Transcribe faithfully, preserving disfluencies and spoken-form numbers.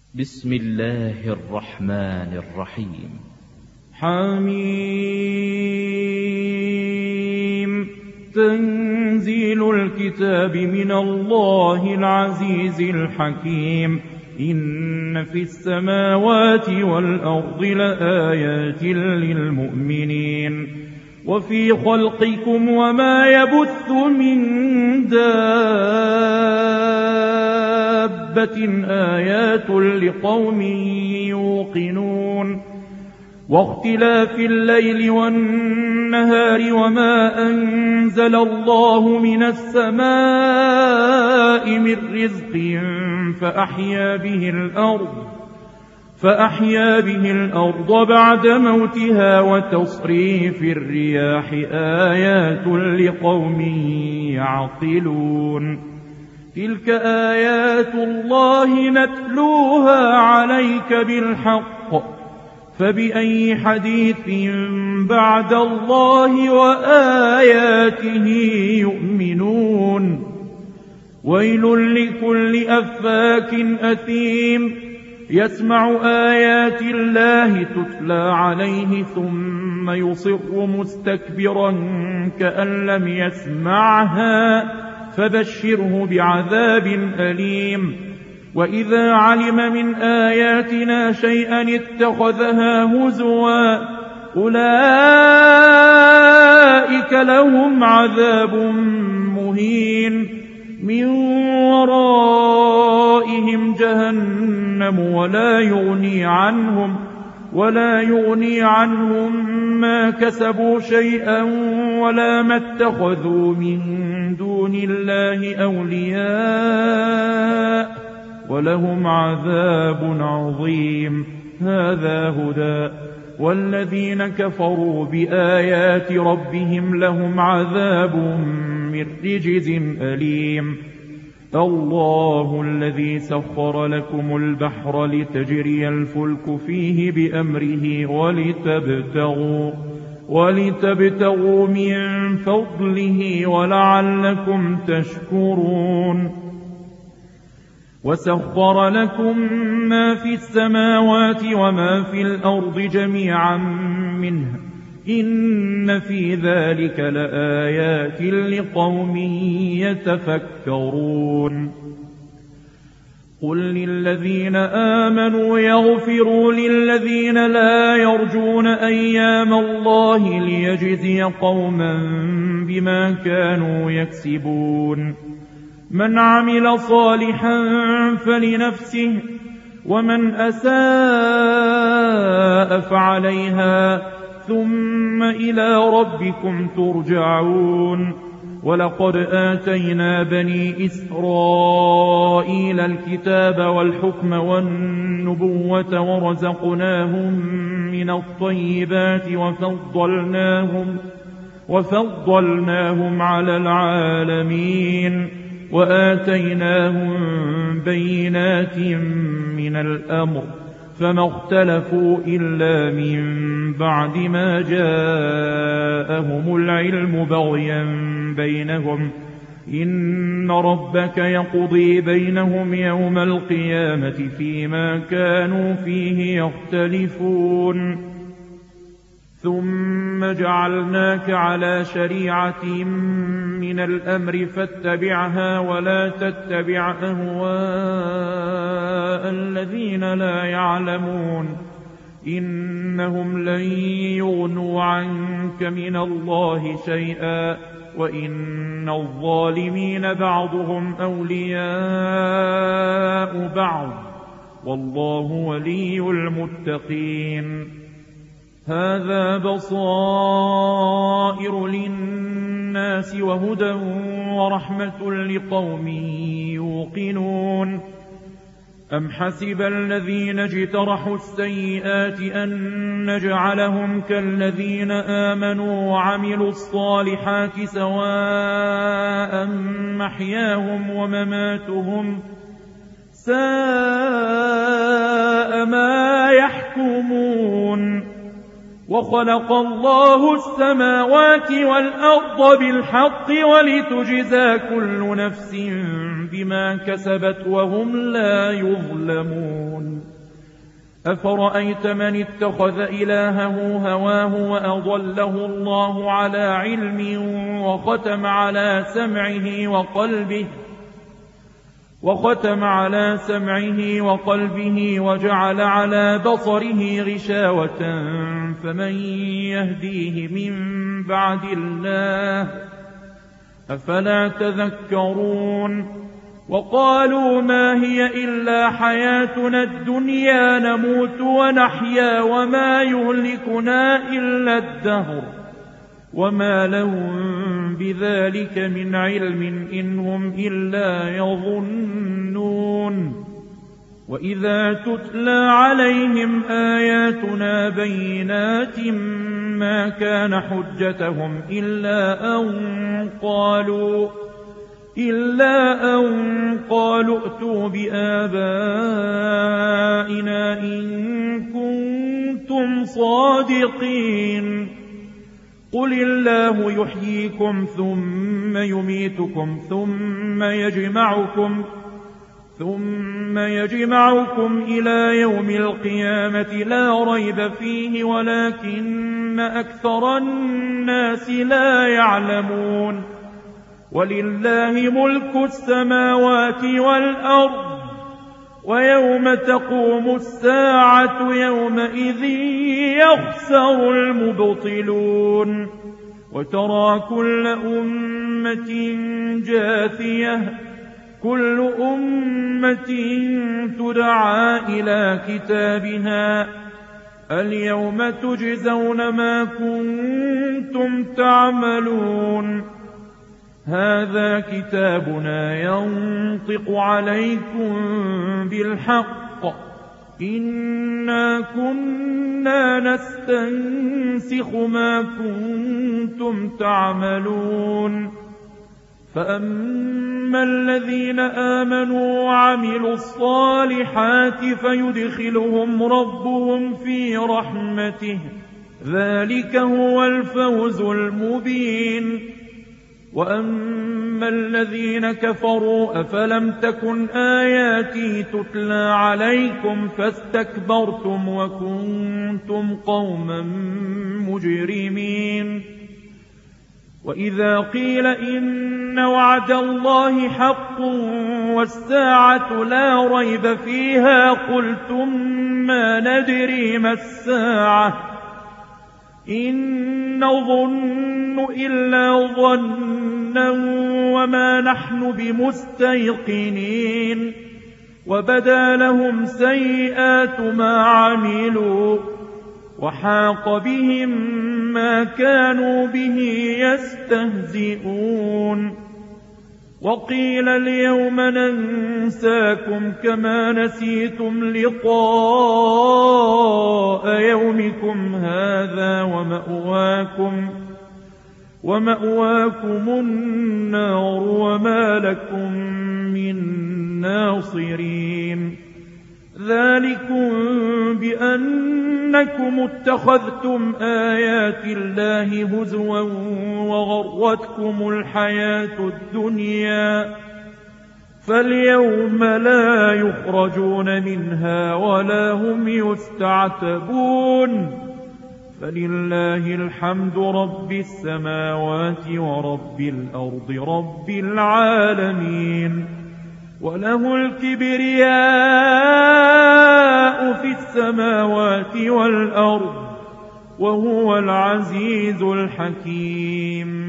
بسم الله الرحمن الرحيم. حميم. تنزيل الكتاب من الله العزيز الحكيم. إن في السماوات والأرض لآيات للمؤمنين وفي خلقكم وما يبث من دابة آيات لقوم يوقنون واختلاف الليل والنهار وما أنزل الله من السماء من رزق فأحيا به الأرض فأحيا به الأرض بعد موتها وتصريف الرياح آيات لقوم يعقلون. تلك آيات الله نتلوها عليك بالحق فبأي حديث بعد الله وآياته يؤمنون. ويل لكل أفاك أثيم يسمع آيات الله تتلى عليه ثم يصر مستكبرا كأن لم يسمعها فبشره بعذاب أليم. وإذا علم من آياتنا شيئا اتخذها هزوا أولئك لهم عذاب مهين من ورائهم جهنم ولا يغني عنهم ولا يغني عنهم ما كسبوا شيئا ولا ما اتخذوا من دون الله أولياء ولهم عذاب عظيم. هذا هدى والذين كفروا بآيات ربهم لهم عذاب من رجز أليم. الله الذي سخر لكم البحر لتجري الفلك فيه بأمره ولتبتغوا, ولتبتغوا من فضله ولعلكم تشكرون. وسخر لكم ما في السماوات وما في الأرض جميعا منه إن في ذلك لآيات لقوم يتفكرون. قل للذين آمنوا يغفروا للذين لا يرجون أيام الله ليجزي قوما بما كانوا يكسبون. من عمل صالحا فلنفسه ومن أساء فعليها ثم إلى ربكم ترجعون. ولقد آتينا بني إسرائيل الكتاب والحكم والنبوة ورزقناهم من الطيبات وفضلناهم, وفضلناهم على العالمين وآتيناهم بينات من الأمر فما اختلفوا إلا من بعد ما جاءهم العلم بغيا بينهم. إن ربك يقضي بينهم يوم القيامة فيما كانوا فيه يختلفون. ثم جعلناك على شريعة من الأمر فاتبعها ولا تتبع أهواء الذين لا يعلمون إنهم لن يغنوا عنك من الله شيئا وإن الظالمين بعضهم أولياء بعض والله ولي المتقين. هذا بصائر للناس وهدى ورحمة لقوم يوقنون. أم حسب الذين اجترحوا السيئات أن نجعلهم كالذين آمنوا وعملوا الصالحات سواء محياهم ومماتهم ساء ما يحكمون. وخلق الله السماوات والأرض بالحق ولتجزى كل نفس بما كسبت وهم لا يظلمون أفرأيت من اتخذ إلهه هواه وأضله الله على علم وختم على سمعه وقلبه وختم على سمعه وقلبه وجعل على بصره غشاوة فمن يهديه من بعد الله أفلا تذكرون وقالوا ما هي إلا حياتنا الدنيا نموت ونحيا وما يهلكنا إلا الدهر وما لهم بذلك من علم إن هم إلا يظنون وإذا تتلى عليهم آياتنا بينات ما كان حجتهم إلا أن قالوا إلا أن قالوا ائتوا بآبائنا إن كنتم صادقين قل الله يحييكم ثم يميتكم ثم يجمعكم ثم يجمعكم إلى يوم القيامة لا ريب فيه ولكن أكثر الناس لا يعلمون ولله ملك السماوات والأرض ويوم تقوم الساعة يومئذ يخسر المبطلون وترى كل أمة جاثية كل أمة تدعى إلى كتابها اليوم تجزون ما كنتم تعملون هذا كتابنا ينطق عليكم بالحق إنا كنا نستنسخ ما كنتم تعملون فأما الذين آمنوا وعملوا الصالحات فيدخلهم ربهم في رحمته ذلك هو الفوز المبين وأما الذين كفروا أفلم تكن آياتي تتلى عليكم فاستكبرتم وكنتم قوما مجرمين وإذا قيل إن وعد الله حق والساعة لا ريب فيها قلتم ما ندري ما الساعة إن نظن إلا ظنا وما نحن بمستيقنين وبدا لهم سيئات ما عملوا وحاق بهم ما كانوا به يستهزئون وقيل اليوم ننساكم كما نسيتم لقاء يومكم هذا ومأواكم ومأواكم النار وما لكم من ناصرين ذلكم بأنكم اتخذتم آيات الله هزوا وغرتكم الحياة الدنيا فاليوم لا يخرجون منها ولا هم يستعتبون فلله الحمد رب السماوات ورب الأرض رب العالمين وله الكبرياء في السماوات والأرض وهو العزيز الحكيم